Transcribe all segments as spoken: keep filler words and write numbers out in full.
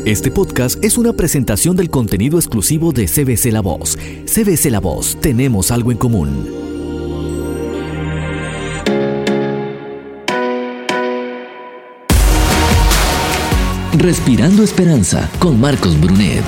Este podcast es una presentación del contenido exclusivo de C B C La Voz. C B C La Voz, tenemos algo en común. Respirando Esperanza con Marcos Brunet.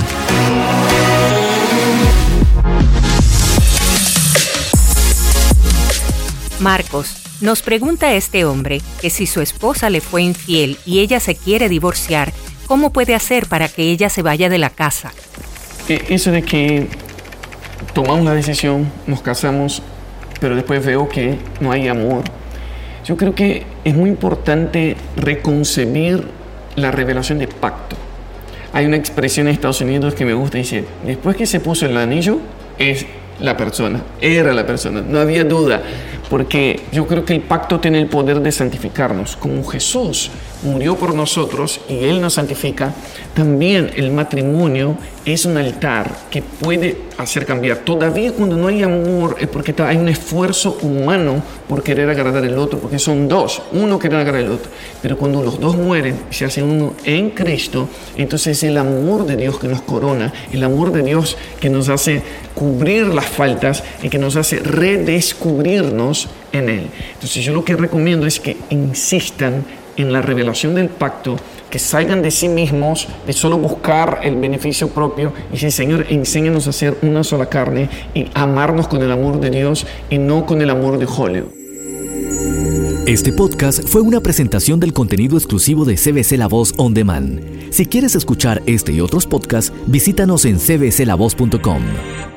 Marcos, nos pregunta este hombre que si su esposa le fue infiel y ella se quiere divorciar, ¿cómo puede hacer para que ella se vaya de la casa? Eso de que tomamos la decisión, nos casamos, pero después veo que no hay amor. Yo creo que es muy importante reconcebir la revelación de pacto. Hay una expresión en Estados Unidos que me gusta, dice, después que se puso el anillo, es la persona, era la persona, no había duda, porque yo creo que el pacto tiene el poder de santificarnos. Como Jesús murió por nosotros y Él nos santifica, también el matrimonio es un altar que puede hacer cambiar. Todavía cuando no hay amor es porque hay un esfuerzo humano por querer agradar al otro, porque son dos, uno quiere agradar al otro. Pero cuando los dos mueren, se hace uno en Cristo, entonces es el amor de Dios que nos corona, el amor de Dios que nos hace cubrir las faltas y que nos hace redescubrirnos en Él. Entonces yo lo que recomiendo es que insistan en la revelación del pacto, que salgan de sí mismos, de solo buscar el beneficio propio, y dicen, Señor, enséñanos a ser una sola carne y amarnos con el amor de Dios y no con el amor de Hollywood. Este podcast fue una presentación del contenido exclusivo de C B C La Voz On Demand. Si quieres escuchar este y otros podcasts, visítanos en c b c la voz punto com.